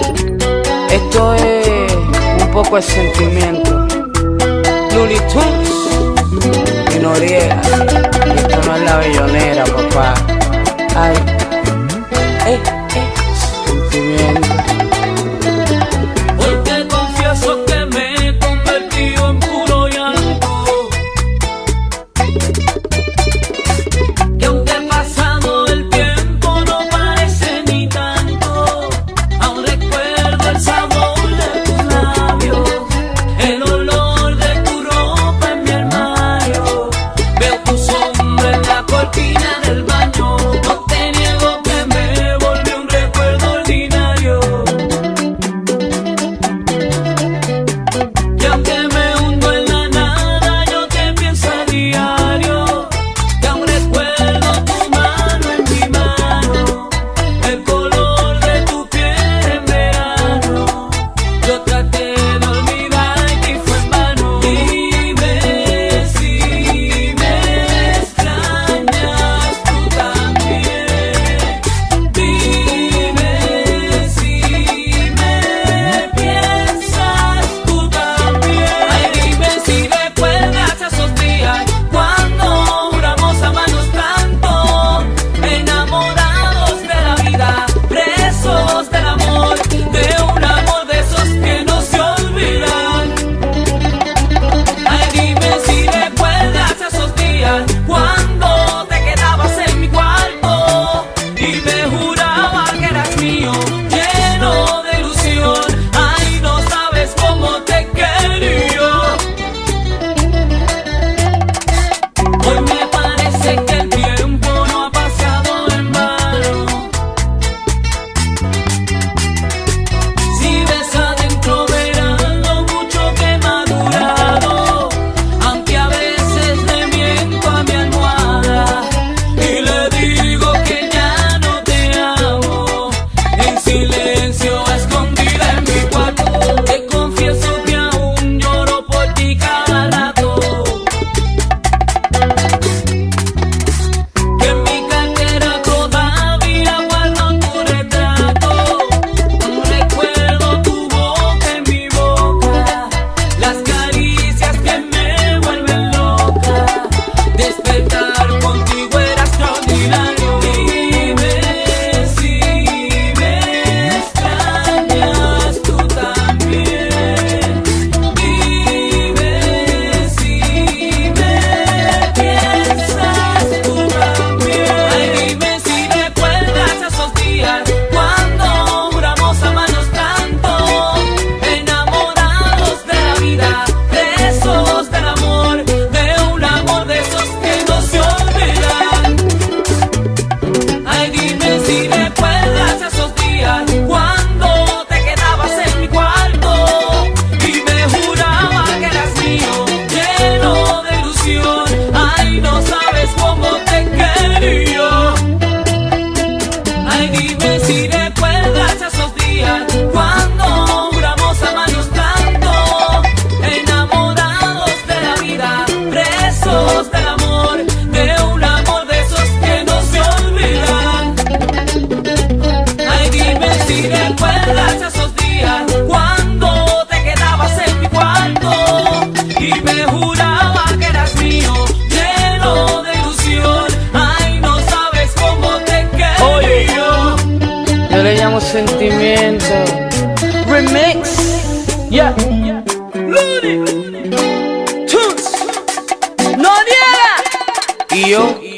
Esto es un poco de sentimiento. Looney Tunes y Noriega. Esto no es la bellonera, papá. Ay, sentimiento. Hoy te confieso que me he convertido en puro llanto, que aunque ha pasado el tiempo no parece ni tanto. Aún recuerdo el sabor de tus labios, el olor de tu ropa en mi armario. Veo tu sombra en la cortina del baño. No te niego que me volvió un recuerdo ordinario, que aunque me hundo en la nada yo te pienso a diario. Que aún recuerdo tu mano en mi mano, el color de tu piel en verano. Yo traté de olvidarte y fue en vano. Dime si me extrañas tú también. Dime si me piensas tú también. Ay, dime si recuerdas esos días cuando juramos amarnos tanto, enamorados de la vida, presos del amor, de un amor de esos que no se olvidan. Ay, dime si recuerdas esos días cuando te quedabas en mi cuarto y me juraba que eras mío, lleno de ilusión. Ay, no sabes cómo te quería. Hoy me parece que el tiempo no ha pasado en vano. Si ves adentro verás lo mucho que he madurado, aunque a veces le miento a mi almohada y le digo que ya no te amo. En silencio, escondida en mi cuarto, te confieso que aún lloro por ti cada rato. Que en mi cartera todavía guardo tu retrato. Recuerdo tu boca en mi boca, las caricias que me vuelven loca. Despertar contigo era extraordinario. Dime si me extrañas tú también. Dime si me piensas tú también. Ay, dime si recuerdas esos días cuando juramos amarnos tanto, enamorados de la vida, presos del amor, de un amor de esos que no se olvidan. Ay, dime si recuerdas esos días cuando te quedabas en mi cuarto y me juraba que eras mío, lleno de ilusión. Ay, no sabes cómo te quería. Ay, dime si recuerdas esos días cuando juramos amarnos tanto, enamorados de la vida, presos del amor, de un amor de esos que no se olvidan. Ay, dime si recuerdas esos días cuando te quedabas en mi cuarto y me juraba que eras mío, lleno de ilusión. Ay, no sabes cómo te quería. Yo le llamo sentimiento. Remix. Yeah. Looney Tunes. Noriega. Y yo